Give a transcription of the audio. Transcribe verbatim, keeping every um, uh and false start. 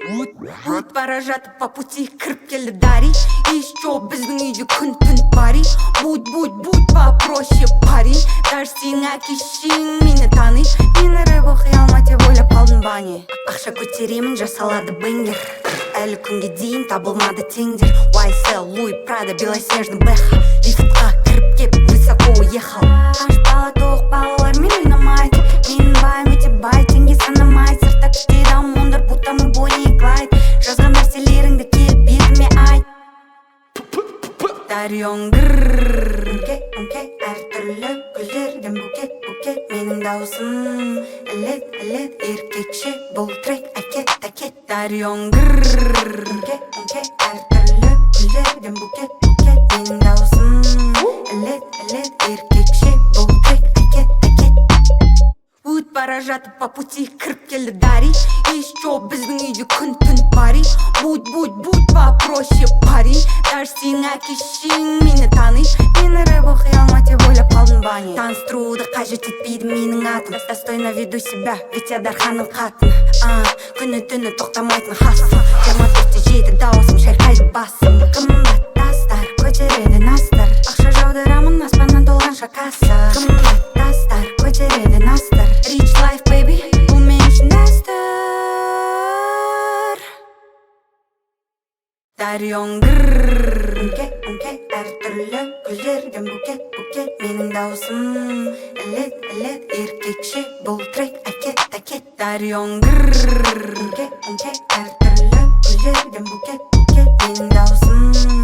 Өтіп бара жатып по пути кіріп келді Дарий. Еш жоқ біздің үйде күн түн пари. Будь, будь, будь попроще парень. Даже сенің әке-шешең мені тани. Мені рэп оқи алмай деп ойлап қалдым бане. Ақша көтеремін жасалады бенгер. Әлі күнге дейін табылмады теңдер. уай эс эл, Луи Прада, белоснежный бэха. Лифтқа кіріп кеп высоко уехал. Аш бала тоқ балалармен ойнамайды. Менің байым өте бай, теңге санамайды. Сыртта күштейді амондар, будто мы Бонни и Клайд. Жазған нәрселеріңді келіп бетіме айт. Дарион грррррр Үнке, үнке, әртүрлі гүлдерден букет, букет. Менің дауысым әлет, әлет, еркекше. Бұл трек әкет, әкет. Дарион грррррр Үнке, үнке, әртүрлі гүлдерден букет, букет. Менің дауысым әлет, әлет, еркекше. Бұл трек әкет, әкет. Өтіп бара жатып по пути кіріп келді Дарий. Еш жоқ біздің үйде күн түн пари. Будь, будь, будь попроще парень. Даже сенің әке-шешең мені тани. Мені рэп оқи алмай деп ойлап қалдым бане. Таныстыруды қажет етпейді менің атым. Достойно веду себя, ведь я Дарханның қатыны. а, Күні түні тоқтамайтын хасыл. жиырма төртте жеті дауысым шайқайды басым. Қымбаттастар көтереді настар. Ақша жаудырамын аспаннан толған шакасы. Қымбаттастар көтереді настар. Rich life baby, бұл мен үшін дәстүр. Дарион грррррр Үнке, үнке, әртүрлі гүлдерден букет, букет. Менің дауысым әлет, әлет, еркекше. Бұл трек әкет, әкет. Дарион грррррр Үнке, үнке, әртүрлі гүлдерден букет, букет. Менің дауысым